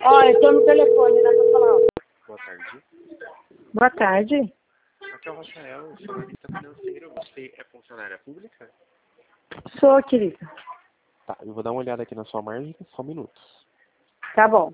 Ó, eu tô no telefone, né? Pra falar. Boa tarde. Boa tarde. Aqui é o Rafael, eu sou analista financeiro. Você é funcionária pública? Sou, querida. Tá, eu vou dar uma olhada aqui na sua margem, só um minuto. Tá bom.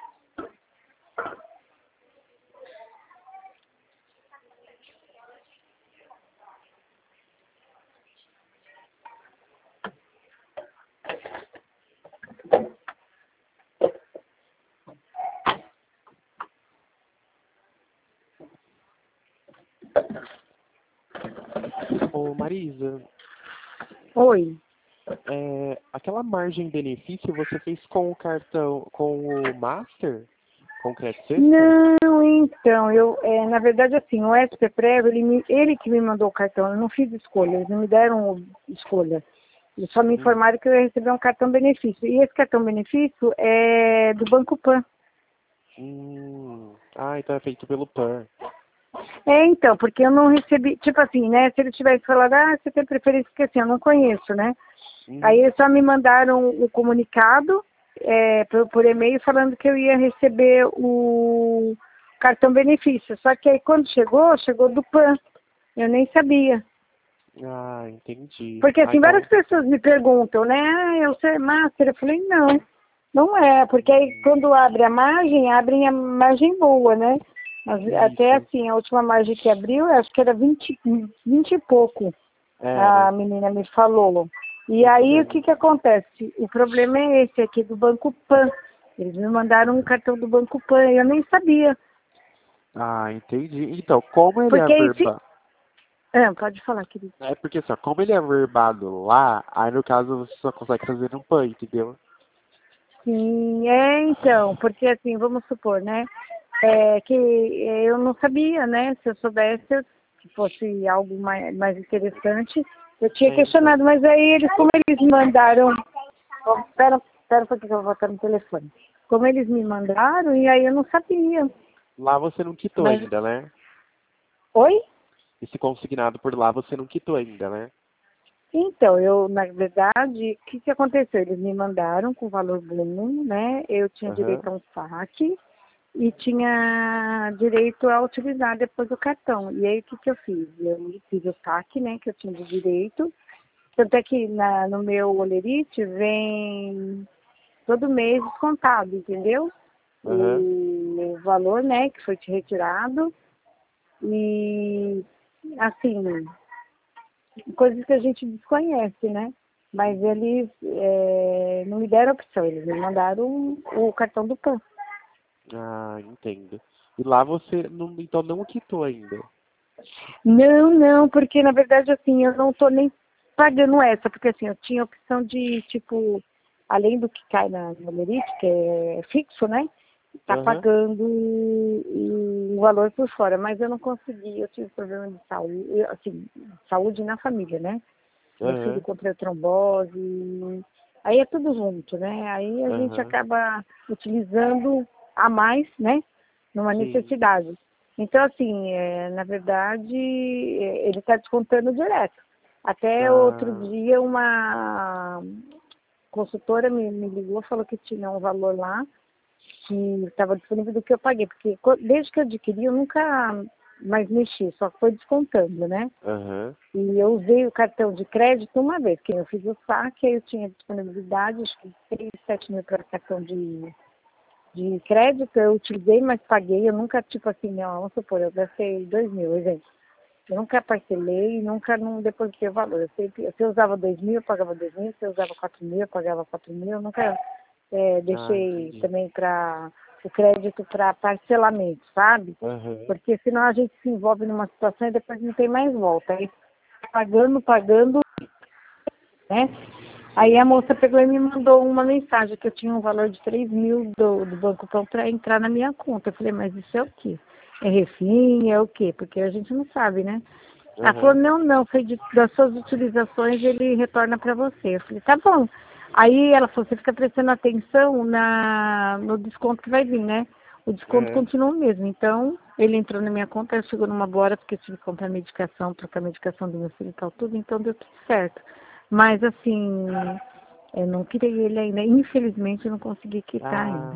Ô Marisa, Oi. aquela margem benefício você fez com o cartão, com o Master? Com o Crédito Sexta? Não, então, na verdade, assim, o SP Prévio, ele que me mandou o cartão, eu não fiz escolha, eles não me deram escolha. Eles só me informaram que eu ia receber um cartão benefício. E esse cartão benefício é do Banco Pan. Então é feito pelo PAN. Então, porque eu não recebi, tipo assim, né, se ele tivesse falado, você tem preferência, porque assim, eu não conheço, né? Aí eles só me mandaram o comunicado por e-mail falando que eu ia receber o cartão benefício. Só que aí quando chegou do PAN. Eu nem sabia. Ah, entendi. Porque assim, Então, várias pessoas me perguntam, né? Eu sou Master. Eu falei, não é. Porque aí quando abre abrem a margem boa, né? Mas até assim, a última margem que abriu, eu acho que era 20 e pouco. A menina me falou. E aí, o que acontece? O problema é esse aqui do Banco Pan. Eles me mandaram um cartão do Banco Pan e eu nem sabia. Ah, entendi. Então, como ele é Porque aí, verbado... pode falar, querido. É porque assim, ó, como ele é verbado lá, aí no caso você só consegue fazer no PAN, entendeu? Sim, então, porque assim, vamos supor, né? Que eu não sabia, né? Se eu soubesse que fosse algo mais interessante, eu tinha questionado, mas aí como eles me mandaram. Espera um pouquinho que eu vou voltar no telefone. Como eles me mandaram, e aí eu não sabia. Lá você não quitou ainda, né? Oi? Esse consignado por lá você não quitou ainda, né? Então, na verdade, o que aconteceu? Eles me mandaram com valor bom, né? Eu tinha direito a um saque e tinha direito a utilizar depois o cartão. E aí, o que eu fiz? Eu fiz o saque, né, que eu tinha de direito. Tanto é que no meu Olerite vem todo mês descontado, entendeu? O valor, né, que foi retirado. E, assim, coisas que a gente desconhece, né? Mas eles não me deram opção, eles me mandaram o cartão do PAN. Ah, entendo. E lá você então não quitou ainda. Não, porque na verdade, assim, eu não tô nem pagando essa, porque assim, eu tinha a opção de, tipo, além do que cai na Merite, que é fixo, né? Tá pagando o valor por fora, mas eu não consegui, eu tive problema de saúde, assim, saúde na família, né? Meu filho comprou trombose, aí é tudo junto, né? Aí a gente acaba utilizando a mais, né? Numa necessidade. Então, assim, na verdade, ele está descontando direto. Até outro dia, uma consultora me ligou, falou que tinha um valor lá, que estava disponível do que eu paguei. Porque desde que eu adquiri, eu nunca mais mexi, só foi descontando, né? E eu usei o cartão de crédito uma vez, que eu fiz o saque, aí eu tinha disponibilidade, acho que 6, 7 mil para cartão de crédito, eu utilizei, mas paguei, eu nunca, tipo assim, vamos supor, eu gastei 2 mil, exemplo. Eu nunca parcelei, nunca não depositei o valor. Se eu usava 2 mil, eu pagava 2 mil, se eu usava 4 mil, eu pagava 4 mil, eu nunca deixei também para o crédito para parcelamento, sabe? Porque senão a gente se envolve numa situação e depois não tem mais volta. Aí pagando, né? Aí a moça pegou e me mandou uma mensagem que eu tinha um valor de 3 mil do Banco Pão para entrar na minha conta. Eu falei, mas isso é o quê? É refim? É o quê? Porque a gente não sabe, né? Ela falou, não, foi das suas utilizações, ele retorna para você. Eu falei, tá bom. Aí ela falou, você fica prestando atenção no desconto que vai vir, né? O desconto continua o mesmo. Então, ele entrou na minha conta, eu chegou numa boa hora, porque eu tive que comprar medicação, trocar a medicação do meu filho e tal, tudo, então deu tudo certo. Mas, assim, eu não queria ele ainda. Infelizmente, eu não consegui quitar ainda.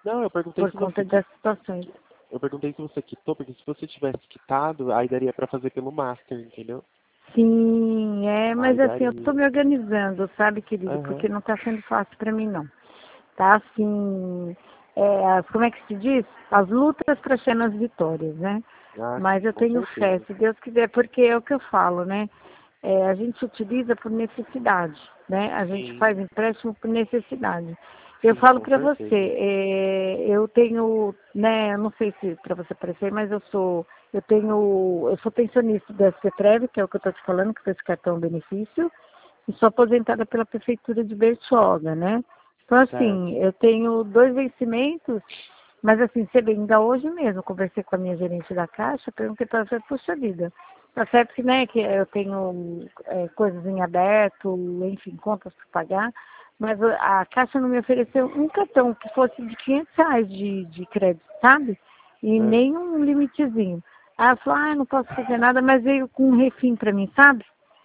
Não, eu perguntei por se conta você das situações. Eu perguntei se você quitou, porque se você tivesse quitado, aí daria pra fazer pelo Master, entendeu? Sim, Aí mas assim, eu tô daria. me organizando, sabe, querido? Aham. Porque não tá sendo fácil para mim, não. Tá assim, como é que se diz? As lutas para chegar nas vitórias, né? Ah, Mas sim, eu com tenho fé, certeza. se Deus quiser, porque é o que eu falo, né? A gente utiliza por necessidade, né? A gente faz Sim, empréstimo por necessidade. Eu sim, falo com para você, certeza. eu tenho, né? Eu não sei se para você parecer, mas eu sou pensionista da CETREV, que é o que eu estou te falando, que foi esse cartão benefício, e sou aposentada pela prefeitura de Bertioga, né? Então assim, Certo. eu tenho 2 vencimentos, mas assim, você vê, ainda hoje mesmo, eu conversei com a minha gerente da Caixa, perguntei para ela, puxa vida, tá certo que, né, que eu tenho coisas em aberto, enfim, contas para pagar, mas a Caixa não me ofereceu um cartão que fosse de R$ 500 de crédito, sabe? E É. nem um limitezinho. Aí ela falou, não posso fazer nada, mas veio com um refim para mim, sabe?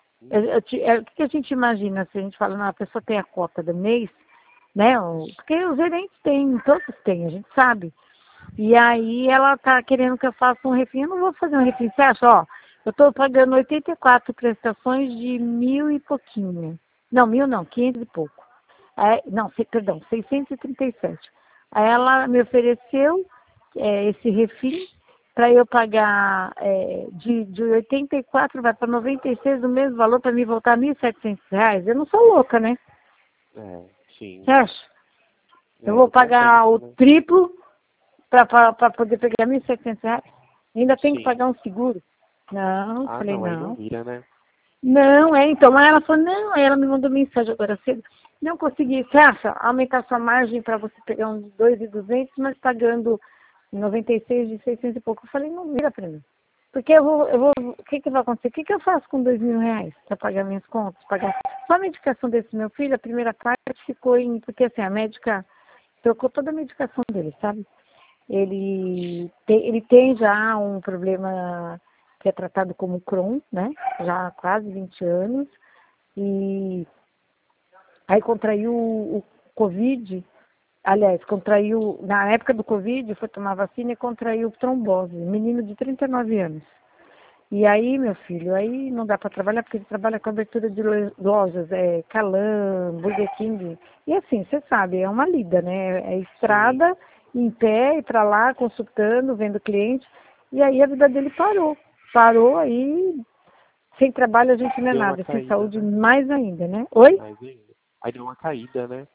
O que a gente imagina se a gente fala, não, a pessoa tem a cota do mês, né? Porque os gerentes têm, todos têm, a gente sabe. E aí ela tá querendo que eu faça um refim. Eu não vou fazer um refim. Você acha, ó, eu estou pagando 84 prestações de 1.000 e pouquinho. Não, 1.000 não, 500 e pouco. Não, perdão, 637. Aí ela me ofereceu esse refim para eu pagar de 84 vai para 96 do mesmo valor para me voltar a R$ 1.700. Eu não sou louca, né? É, Você sim. acha? Eu É vou do bom pagar o senso, né? triplo para poder pegar R$ 1.700. Ainda tem que Sim. pagar um seguro. Não, Ah, falei, não, aí não não. vira, né? Não, então. Aí ela falou, não, aí ela me mandou mensagem agora cedo. Não consegui, você acha? Aumentar sua margem para você pegar uns 2.200, mas pagando 96 de 600 e pouco. Eu falei, não vira para mim. Porque o que vai acontecer? O que eu faço com R$ 2.000 para pagar minhas contas? Pagar só a medicação desse meu filho, a primeira parte ficou porque assim, a médica trocou toda a medicação dele, sabe? Ele tem já um problema que é tratado como Crohn, né? Já há quase 20 anos. E aí contraiu o Covid, aliás, contraiu, na época do Covid, foi tomar vacina e contraiu trombose, menino de 39 anos. E aí, meu filho, aí não dá para trabalhar, porque ele trabalha com abertura de lojas, Calan, Burger King. E assim, você sabe, é uma lida, né? É Sim. estrada, em pé, ir para lá, consultando, vendo cliente. E aí a vida dele parou. Parou aí, sem trabalho a gente não é Deu uma nada, sem caída, saúde né? mais ainda, né? Oi? Mais ainda. Aí deu uma caída, né?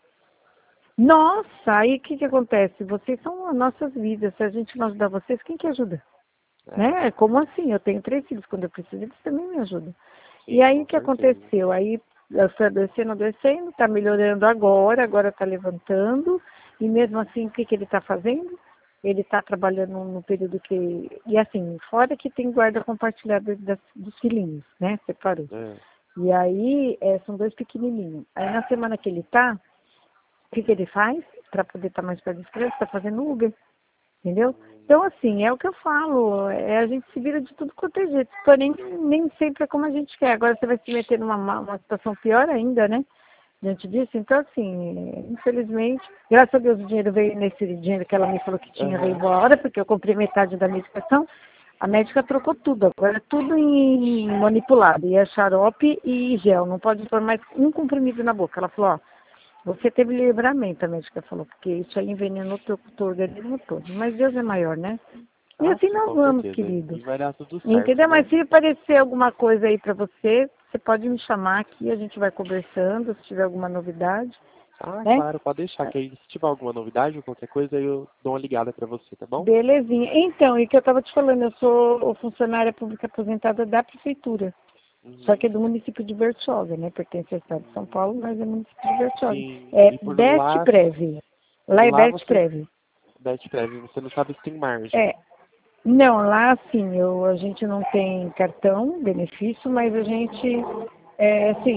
Nossa, aí o que que acontece? Vocês são as nossas vidas. Se a gente não ajudar vocês, quem que ajuda? É, Né? Como assim? Eu tenho 3 filhos, quando eu preciso, eles também me ajudam. E sim, aí o com que certeza. aconteceu? Aí eu fui adoecendo, adoecendo, está melhorando agora está levantando, e mesmo assim o que, que ele está fazendo? Ele está trabalhando no período que. E assim, fora que tem guarda compartilhada dos filhinhos, né? Separou. É. E aí são 2 pequenininhos. Aí na semana que ele tá, o que, que ele faz? Para poder estar mais perto dos crianças, está fazendo Uber. Entendeu? Então, assim, é o que eu falo, a gente se vira de tudo quanto é jeito, porém, nem sempre é como a gente quer. Agora você vai se meter numa situação pior ainda, né? Diante disso, então, assim, infelizmente, graças a Deus o dinheiro veio nesse dinheiro que ela me falou que tinha, veio Aham. embora, porque eu comprei metade da medicação, a médica trocou tudo, agora é tudo em manipulado, e é xarope e gel, não pode pôr mais um comprimido na boca. Ela falou, ó, você teve livramento, a médica falou, porque isso aí envenenou teu organismo todo. Mas Deus é maior, né? E Ah, assim sim, nós com vamos, certeza. querido. E vai dar tudo certo, Entendeu? né? Mas se aparecer alguma coisa aí pra você, você pode me chamar aqui, a gente vai conversando, se tiver alguma novidade, Ah, né? claro, pode deixar, que aí se tiver alguma novidade ou qualquer coisa, aí eu dou uma ligada pra você, tá bom? Belezinha. Então, e que eu estava te falando, eu sou funcionária pública aposentada da prefeitura. Só Uhum. que é do município de Bertioga, né? Pertence ao estado de São Paulo, mas é município de Bertioga. Sim, É e por Best lá, Prev. e Lá é lá Best você, Prev. Beth Prev, você não sabe se tem margem. É, não, lá assim, a gente não tem cartão, benefício, mas a gente, assim,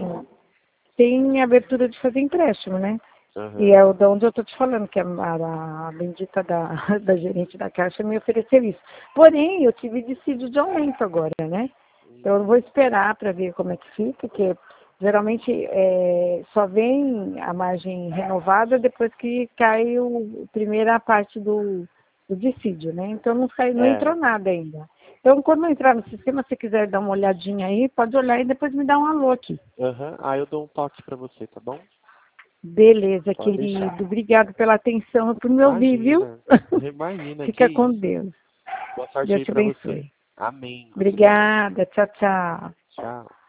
tem abertura de fazer empréstimo, né? E Aham. é o de onde eu estou te falando, que a bendita da, da gerente da Caixa me ofereceu isso. Porém, eu tive dissídio de aumento agora, né? Então, eu vou esperar para ver como é que fica, porque Geralmente só vem a margem renovada depois que cai a primeira parte do dissídio, né? Então não entrou nada ainda. Então, quando entrar no sistema, se quiser dar uma olhadinha aí, pode olhar e depois me dá um alô aqui. Aí eu dou um toque para você, tá bom? Beleza, Pode querido. deixar. Obrigado pela atenção e por me ouvir, viu? Imagina, Fica que com isso. Deus. Boa sorte Deus aí te para você. abençoe. Amém. Obrigada. Tchau, tchau. Tchau.